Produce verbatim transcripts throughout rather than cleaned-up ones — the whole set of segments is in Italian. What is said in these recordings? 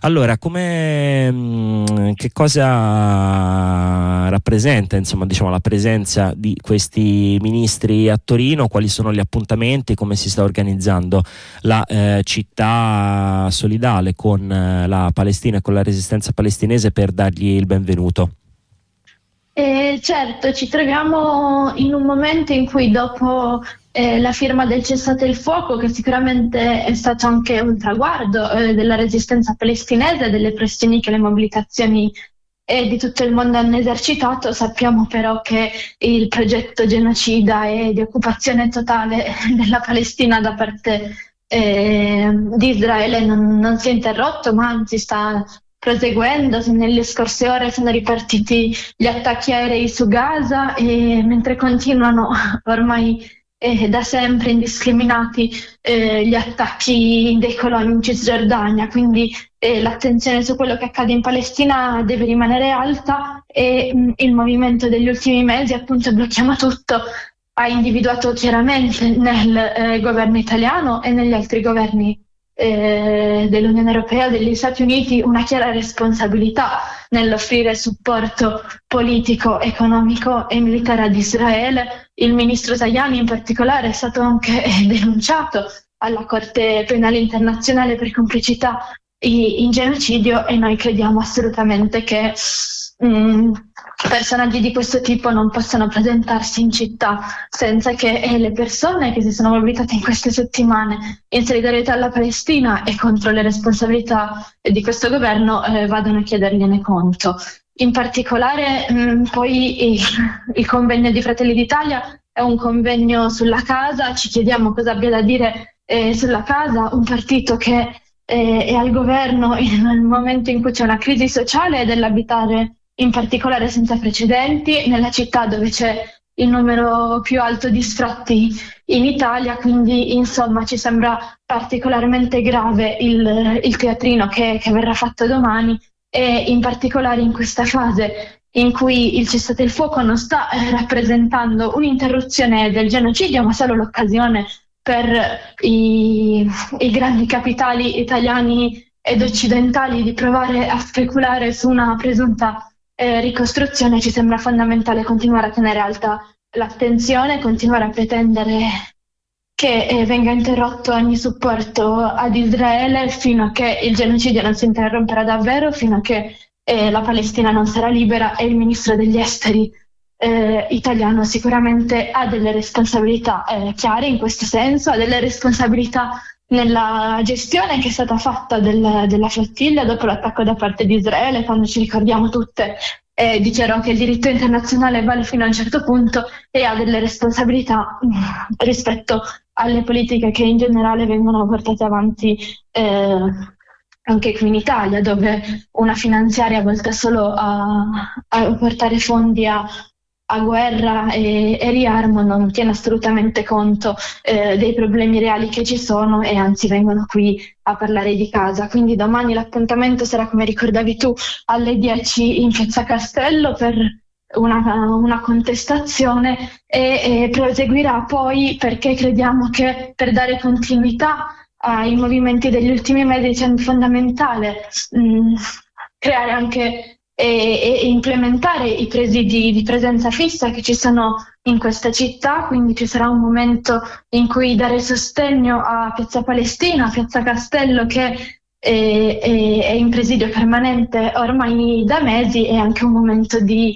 Allora, come mh, che cosa rappresenta, insomma, diciamo, la presenza di questi ministri a Torino? Quali sono gli appuntamenti? Come si sta organizzando la eh, città solidale con eh, la Palestina e con la resistenza palestinese per dargli il benvenuto? Eh, certo, ci troviamo in un momento in cui dopo eh, la firma del cessate il fuoco, che sicuramente è stato anche un traguardo eh, della resistenza palestinese, delle pressioni che le mobilitazioni eh, di tutto il mondo hanno esercitato, sappiamo però che il progetto genocida e di occupazione totale della Palestina da parte eh, di Israele non, non si è interrotto, ma anzi sta proseguendo. Nelle scorse ore sono ripartiti gli attacchi aerei su Gaza, e mentre continuano ormai eh, da sempre indiscriminati eh, gli attacchi dei coloni in Cisgiordania, quindi eh, l'attenzione su quello che accade in Palestina deve rimanere alta, e mh, il movimento degli ultimi mesi, appunto Blocchiamo Tutto, ha individuato chiaramente nel eh, governo italiano e negli altri governi Eh, dell'Unione Europea, degli Stati Uniti, una chiara responsabilità nell'offrire supporto politico, economico e militare ad Israele. Il ministro Tajani in particolare è stato anche eh, denunciato alla Corte Penale Internazionale per complicità in genocidio, e noi crediamo assolutamente che mh, personaggi di questo tipo non possano presentarsi in città senza che eh, le persone che si sono mobilitate in queste settimane in solidarietà alla Palestina e contro le responsabilità di questo governo eh, vadano a chiedergliene conto. In particolare mh, poi il, il convegno di Fratelli d'Italia è un convegno sulla casa. Ci chiediamo cosa abbia da dire eh, sulla casa, un partito che eh, è al governo in un momento in cui c'è una crisi sociale e dell'abitare in particolare senza precedenti, nella città dove c'è il numero più alto di sfratti in Italia. Quindi insomma ci sembra particolarmente grave il, il teatrino che, che verrà fatto domani, e in particolare in questa fase in cui il cessate il fuoco non sta eh, rappresentando un'interruzione del genocidio, ma solo l'occasione per i, i grandi capitali italiani ed occidentali di provare a speculare su una presunta Eh, ricostruzione. Ci sembra fondamentale continuare a tenere alta l'attenzione, continuare a pretendere che eh, venga interrotto ogni supporto ad Israele fino a che il genocidio non si interromperà davvero, fino a che eh, la Palestina non sarà libera, e il ministro degli esteri eh, italiano sicuramente ha delle responsabilità eh, chiare in questo senso, ha delle responsabilità nella gestione che è stata fatta del, della flottiglia dopo l'attacco da parte di Israele, quando ci ricordiamo tutte eh, dichiarò che il diritto internazionale vale fino a un certo punto, e ha delle responsabilità mh, rispetto alle politiche che in generale vengono portate avanti eh, anche qui in Italia, dove una finanziaria volta solo a, a portare fondi a a guerra e, e riarmo non tiene assolutamente conto eh, dei problemi reali che ci sono, e anzi vengono qui a parlare di casa. Quindi domani l'appuntamento sarà, come ricordavi tu, alle dieci in Piazza Castello per una, una contestazione, e, e proseguirà poi, perché crediamo che per dare continuità ai movimenti degli ultimi mesi sia fondamentale mh, creare anche e, e implementare i presidi di presenza fissa che ci sono in questa città. Quindi ci sarà un momento in cui dare sostegno a Piazza Palestina, a Piazza Castello, che è, è, è in presidio permanente ormai da mesi, e anche un momento di,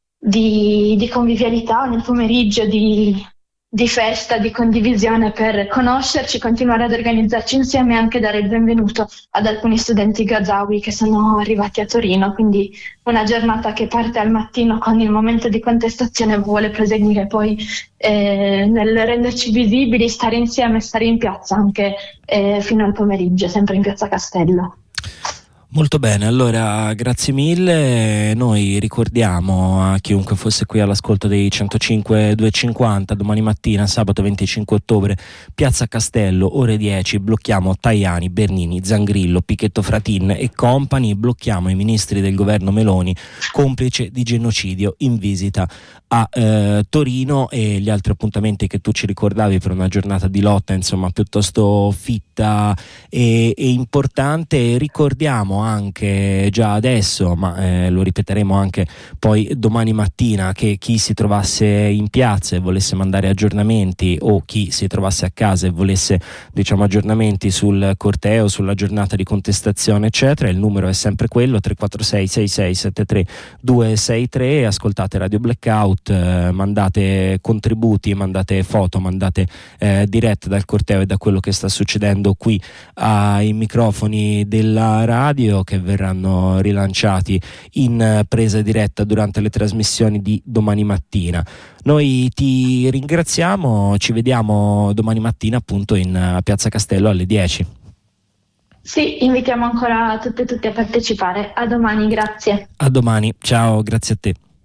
di, di convivialità nel pomeriggio, di, di festa, di condivisione, per conoscerci, continuare ad organizzarci insieme e anche dare il benvenuto ad alcuni studenti gazawi che sono arrivati a Torino. Quindi una giornata che parte al mattino con il momento di contestazione, vuole proseguire poi eh, nel renderci visibili, stare insieme, stare in piazza anche eh, fino al pomeriggio, sempre in Piazza Castello. Molto bene, allora grazie mille. Noi ricordiamo a chiunque fosse qui all'ascolto dei centocinque duecentocinquanta, domani mattina, sabato venticinque ottobre, Piazza Castello, ore dieci, blocchiamo Tajani, Bernini, Zangrillo, Pichetto Fratin e compagni, blocchiamo i ministri del governo Meloni, complice di genocidio, in visita a eh, Torino, e gli altri appuntamenti che tu ci ricordavi per una giornata di lotta insomma piuttosto fitta e, e importante. Ricordiamo anche già adesso, ma eh, lo ripeteremo anche poi domani mattina, che chi si trovasse in piazza e volesse mandare aggiornamenti, o chi si trovasse a casa e volesse, diciamo, aggiornamenti sul corteo, sulla giornata di contestazione eccetera, il numero è sempre quello: tre quattro sei sei sei sette tre due sei tre. Ascoltate Radio Blackout, eh, mandate contributi, mandate foto, mandate eh, dirette dal corteo e da quello che sta succedendo qui ai microfoni della radio, che verranno rilanciati in presa diretta durante le trasmissioni di domani mattina. Noi ti ringraziamo, ci vediamo domani mattina appunto in Piazza Castello alle dieci. Sì, invitiamo ancora tutte e tutti a partecipare. A domani, grazie. A domani, ciao, grazie a te.